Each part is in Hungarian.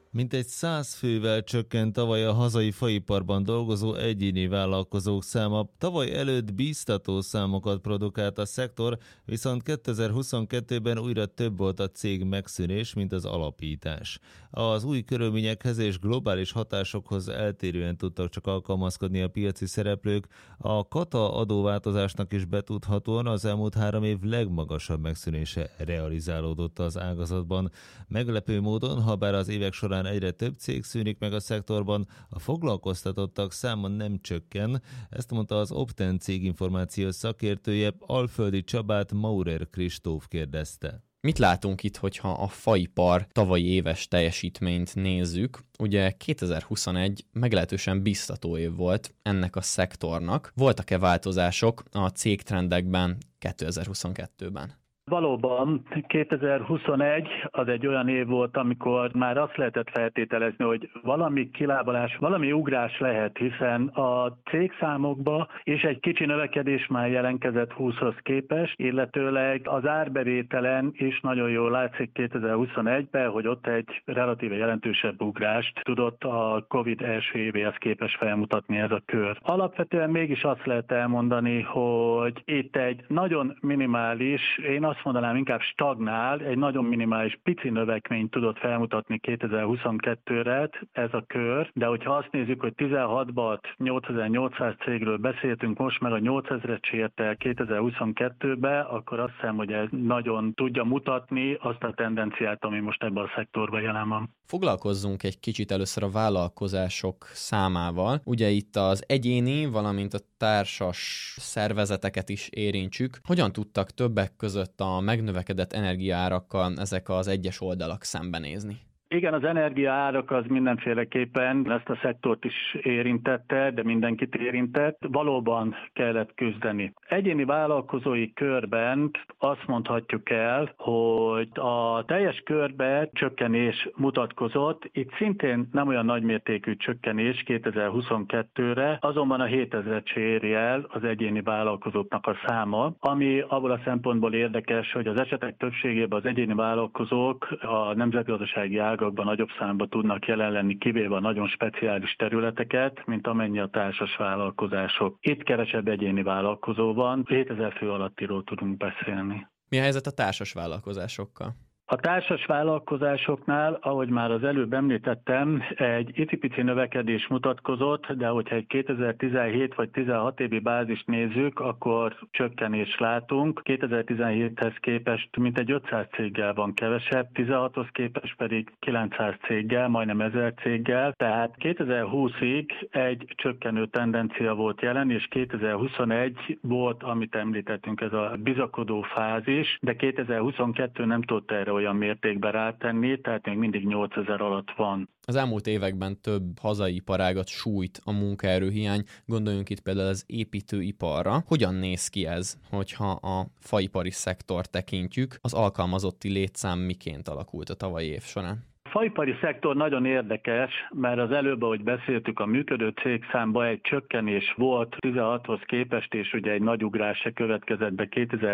Mintegy 100 fővel csökkent tavaly a hazai faiparban dolgozó egyéni vállalkozók száma. Tavaly előtt bíztató számokat produkált a szektor, viszont 2022-ben újra több volt a cég megszűnés, mint az alapítás. Az új körülményekhez és globális hatásokhoz eltérően tudtak csak alkalmazkodni a piaci szereplők. A kata adóváltozásnak is betudhatóan az elmúlt 3 év legmagasabb megszűnése realizálódott az ágazatban. Meglepő módon, habár az évek során egyre több cég szűnik meg a szektorban, a foglalkoztatottak száma nem csökken, ezt mondta az Opten cég információs szakértője, Alföldi Csabát Maurer Kristóf kérdezte. Mit látunk itt, hogyha a faipar tavalyi éves teljesítményt nézzük? Ugye 2021 meglehetősen biztató év volt ennek a szektornak. Voltak-e változások a cégtrendekben 2022-ben? Valóban 2021 az egy olyan év volt, amikor már azt lehetett feltételezni, hogy valami kilábalás, valami ugrás lehet, hiszen a cégszámokba és egy kicsi növekedés már jelentkezett 20-hoz képest, illetőleg az árbevételen is nagyon jól látszik 2021-ben, hogy ott egy relatíve jelentősebb ugrást tudott a Covid első évéhez képest felmutatni ez a kör. Alapvetően mégis azt lehet elmondani, hogy itt egy nagyon minimális, én azt mondanám inkább stagnál, egy nagyon minimális pici növekményt tudott felmutatni 2022-re ez a kör, de hogyha azt nézzük, hogy 16-ban 8800 cégről beszéltünk, most meg a 8000-et sért el 2022-ben, akkor azt hiszem, hogy ez nagyon tudja mutatni azt a tendenciát, ami most ebben a szektorban jelen van. Foglalkozzunk egy kicsit először a vállalkozások számával. Ugye itt az egyéni, valamint a társas szervezeteket is érintsük. Hogyan tudtak többek között a megnövekedett energiaárakkal ezek az egyes oldalak szembenézni? Igen, az energiaárak az mindenféleképpen ezt a szektort is érintette, de mindenkit érintett. Valóban kellett küzdeni. Egyéni vállalkozói körben azt mondhatjuk el, hogy a teljes körbe csökkenés mutatkozott. Itt szintén nem olyan nagymértékű csökkenés 2022-re, azonban a 7000-et se éri el az egyéni vállalkozóknak a száma, ami abból a szempontból érdekes, hogy az esetek többségében az egyéni vállalkozók a nemzetgazdasági ágazatban nagyobb számban tudnak jelen lenni, kivéve a nagyon speciális területeket, mint amennyi a társas vállalkozások. Itt kevesebb egyéni vállalkozó van, 7000 fő alattiról tudunk beszélni. Mi a helyzet a társas vállalkozásokkal? A társas vállalkozásoknál, ahogy már az előbb említettem, egy icipici növekedés mutatkozott, de hogyha egy 2017 vagy 16 évi bázist nézzük, akkor csökkenést látunk. 2017-hez képest mintegy 500 céggel van kevesebb, 16-hoz képest pedig 900 céggel, majdnem 1000 céggel. Tehát 2020-ig egy csökkenő tendencia volt jelen, és 2021 volt, amit említettünk, ez a bizakodó fázis, de 2022 nem tudta erre olyan mértékben rátenni, tehát még mindig 8000 alatt van. Az elmúlt években több hazai iparágat sújt a munkaerőhiány, gondoljunk itt például az építőiparra. Hogyan néz ki ez, hogyha a faipari szektort tekintjük? Az alkalmazotti létszám miként alakult a tavalyi év során? A faipari szektor nagyon érdekes, mert az előbb, ahogy beszéltük, a működő cégszámban egy csökkenés volt 16-hoz képest, és ugye egy nagy ugrás se következett be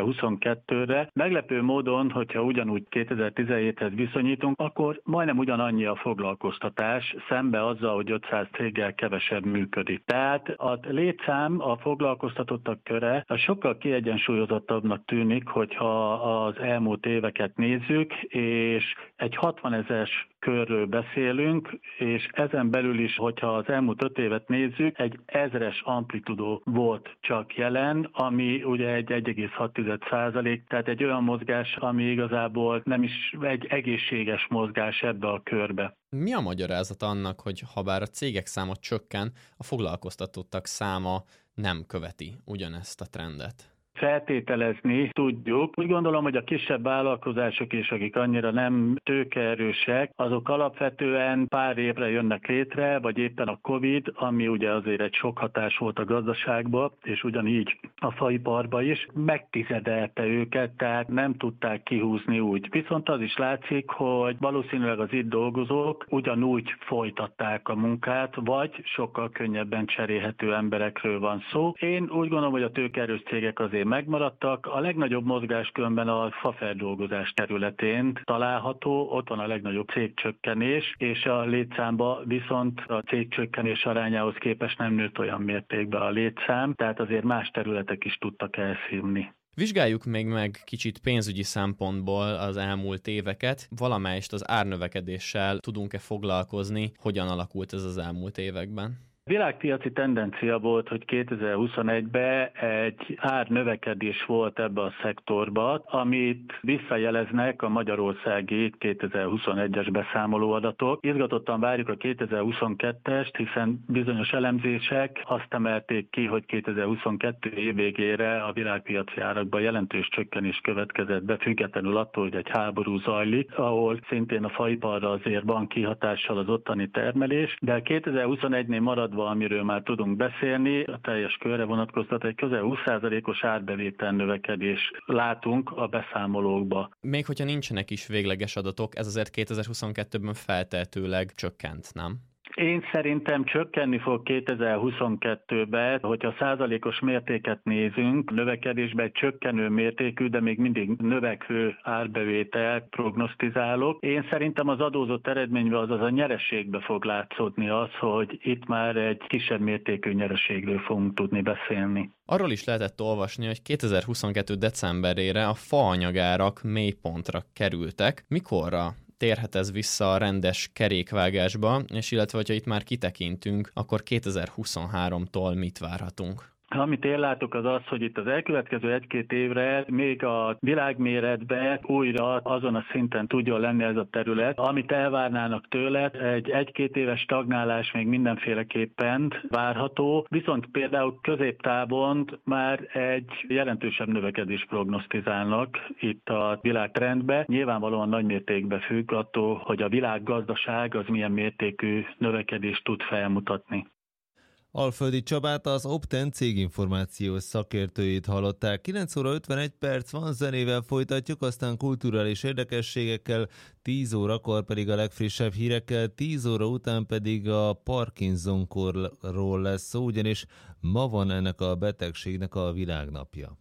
2022-re. Meglepő módon, hogyha ugyanúgy 2017-hez viszonyítunk, akkor majdnem ugyanannyi a foglalkoztatás, szembe azzal, hogy 500 céggel kevesebb működik. Tehát a létszám, a foglalkoztatottak köre az sokkal kiegyensúlyozottabbnak tűnik, hogyha az elmúlt éveket nézzük, és egy 60 000-es körről beszélünk, és ezen belül is, hogyha az elmúlt 5 évet nézzük, egy 1000-es amplitudó volt csak jelen, ami ugye egy 1,6%, tehát egy olyan mozgás, ami igazából nem is egy egészséges mozgás ebbe a körbe. Mi a magyarázat annak, hogy habár a cégek száma csökken, a foglalkoztatottak száma nem követi ugyanezt a trendet? Feltételezni tudjuk. Úgy gondolom, hogy a kisebb vállalkozások is, akik annyira nem tőkeerősek, azok alapvetően pár évre jönnek létre, vagy éppen a Covid, ami ugye azért egy sok hatás volt a gazdaságba, és ugyanígy a faiparba is, megtizedelte őket, tehát nem tudták kihúzni úgy. Viszont az is látszik, hogy valószínűleg az itt dolgozók ugyanúgy folytatták a munkát, vagy sokkal könnyebben cserélhető emberekről van szó. Én úgy gondolom, hogy a tőkeerős cégek azért megmaradtak. A legnagyobb mozgás különben a fafeldolgozás területén található, ott van a legnagyobb cégcsökkenés, és a létszámba viszont a cégcsökkenés arányához képest nem nőtt olyan mértékben a létszám, tehát azért más területek is tudtak elszívni. Vizsgáljuk még meg kicsit pénzügyi szempontból az elmúlt éveket. Valamelyest az árnövekedéssel tudunk-e foglalkozni? Hogyan alakult ez az elmúlt években? Világpiaci tendencia volt, hogy 2021-ben egy árnövekedés volt ebbe a szektorba, amit visszajeleznek a magyarországi 2021-es beszámolóadatok. Izgatottan várjuk a 2022-est, hiszen bizonyos elemzések azt emelték ki, hogy 2022 év végére a világpiaci árakban jelentős csökkenés következett be, függetlenül attól, hogy egy háború zajlik, ahol szintén a faiparra azért van kihatással az ottani termelés, de 2021-nél marad amiről már tudunk beszélni, a teljes körre vonatkoztat egy közel 20%-os árbevétel növekedés látunk a beszámolókba. Még hogyha nincsenek is végleges adatok, ez azért 2022-ben feltehetőleg csökkent, nem? Én szerintem csökkenni fog 2022-ben, hogyha százalékos mértéket nézünk, növekedésben egy csökkenő mértékű, de még mindig növekvő árbevételt prognosztizálok. Én szerintem az adózott eredményben, azaz a nyereségbe fog látszódni az, hogy itt már egy kisebb mértékű nyereségről fogunk tudni beszélni. Arról is lehetett olvasni, hogy 2022. decemberére a faanyagárak mélypontra kerültek. Mikorra térhet ez vissza a rendes kerékvágásba, és illetve, hogyha itt már kitekintünk, akkor 2023-tól mit várhatunk? Amit én látok az az, hogy itt az elkövetkező 1-2 évre még a világméretben újra azon a szinten tudjon lenni ez a terület, amit elvárnának tőle, egy 1-2 éves stagnálás még mindenféleképpen várható, viszont például középtávon már egy jelentősebb növekedést prognosztizálnak itt a világtrendbe. Nyilvánvalóan nagy mértékben függ attól, hogy a világgazdaság az milyen mértékű növekedést tud felmutatni. Alföldi Csabát, az Opten céginformációs szakértőjét hallották. 9 óra 51 perc van, zenével folytatjuk, aztán kulturális érdekességekkel, 10 órakor pedig a legfrissebb hírekkel, 10 óra után pedig a Parkinson-korról lesz szó, ugyanis ma van ennek a betegségnek a világnapja.